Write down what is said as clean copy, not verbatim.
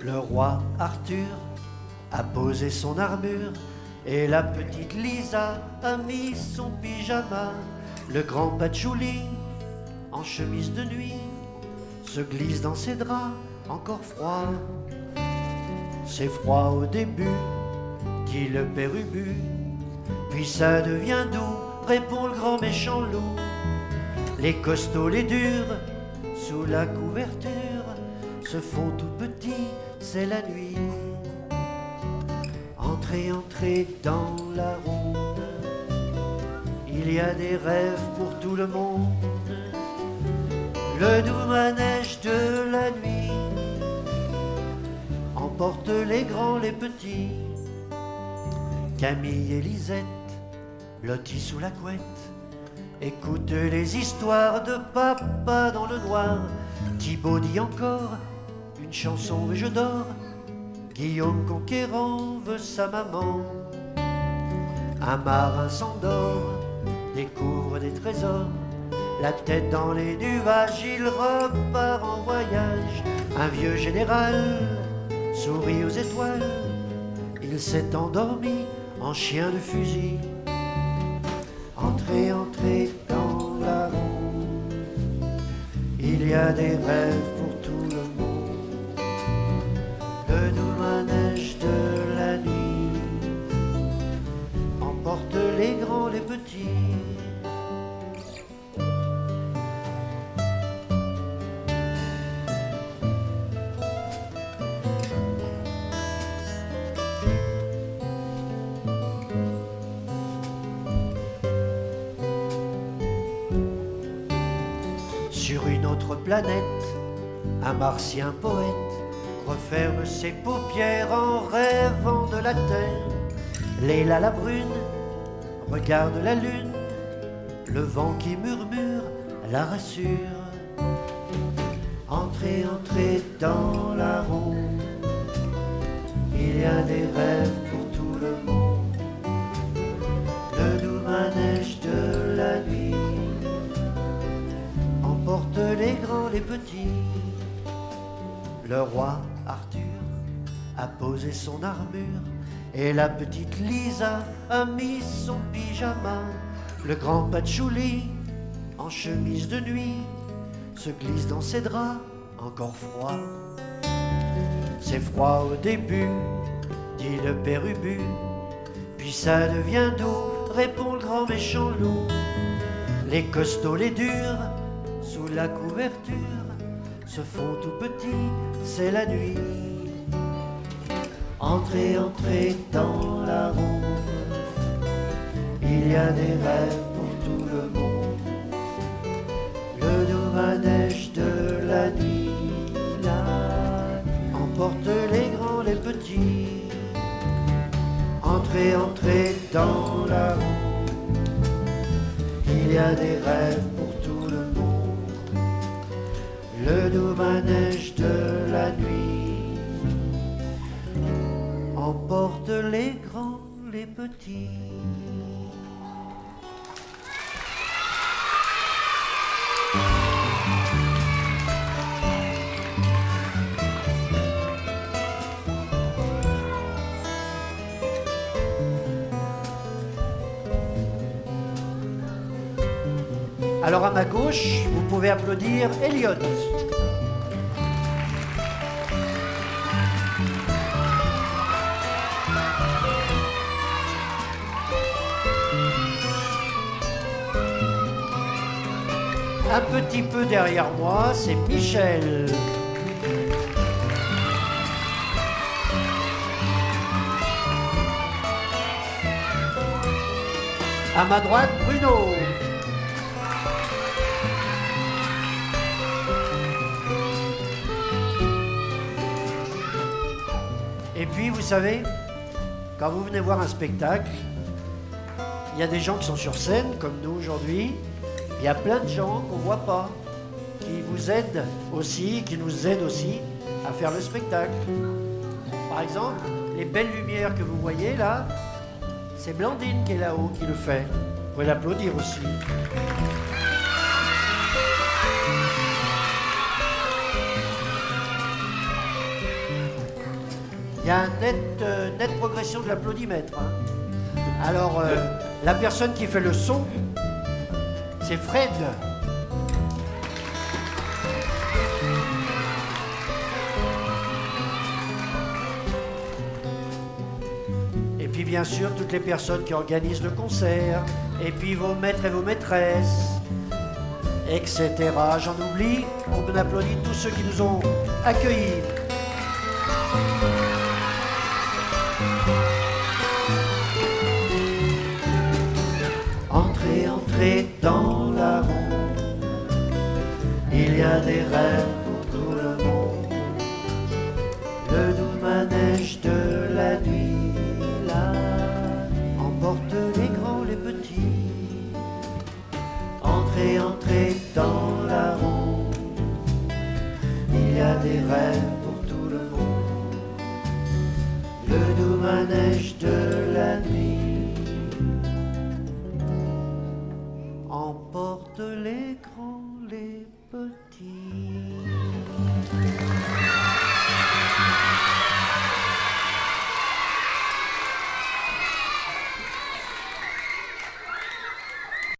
Le roi Arthur a posé son armure et la petite Lisa a mis son pyjama. Le grand Patchouli, en chemise de nuit, se glisse dans ses draps encore froids. C'est froid au début, dit le père Ubu, puis ça devient doux, répond le grand méchant loup. Les costauds, les durs, sous la couverture, se font tout petits, c'est la nuit. Entrez, entrez dans la ronde, il y a des rêves pour tout le monde. Le doux manège de la nuit emporte les grands, les petits. Camille et Lisette, blottis sous la couette, écoutent les histoires de papa dans le noir. Thibaut dit encore une chanson et je dors. Guillaume conquérant veut sa maman. Un marin s'endort, découvre des trésors. La tête dans les nuages, il repart en voyage. Un vieux général sourit aux étoiles. Il s'est endormi en chien de fusil. Entrez, entrez dans la ronde, il y a des rêves pour tout le monde. Le doux manège de la nuit emporte les grands, les petits. Sur une autre planète, un martien poète referme ses paupières en rêvant de la terre. Léla la brune regarde la lune, le vent qui murmure la rassure. Entrez, entrez dans la ronde, il y a des rêves pour tout le monde. Le doux manège de la nuit emporte les grands, les petits. Le roi Arthur a posé son armure et la petite Lisa a mis son pyjama. Le grand Patchouli, en chemise de nuit, se glisse dans ses draps encore froids. C'est froid au début, dit le père Ubu, puis ça devient doux, répond le grand méchant loup. Les costauds, les durs, sous la couverture, se font tout petits, c'est la nuit. Entrez, entrez dans la ronde, il y a des rêves pour tout le monde. Le doux manège de la nuit, emporte les grands, les petits. Entrez, entrez dans la ronde, il y a des rêves pour tout le monde. Le doux manège de la nuit emporte les grands, les petits. Alors à ma gauche, vous pouvez applaudir Elliot. Un petit peu derrière moi, c'est Michel. À ma droite, Bruno. Et puis, vous savez, quand vous venez voir un spectacle, il y a des gens qui sont sur scène, comme nous aujourd'hui. Il y a plein de gens qu'on ne voit pas, qui vous aident aussi, qui nous aident aussi à faire le spectacle. Par exemple, les belles lumières que vous voyez là, c'est Blandine qui est là-haut qui le fait. Vous pouvez l'applaudir aussi. Il y a une nette progression de l'applaudimètre. Hein. Alors, la personne qui fait le son, c'est Fred. Et puis bien sûr, toutes les personnes qui organisent le concert, et puis vos maîtres et vos maîtresses, etc. J'en oublie, on applaudit tous ceux qui nous ont accueillis. Entrez, entrez dans la ronde, il y a des rêves pour tout le monde. Le doux manège de la nuit, là, emporte les grands, les petits. Entrez, entrez dans la ronde, il y a des rêves pour tout le monde. Le doux manège de la nuit emporte les grands, les petits.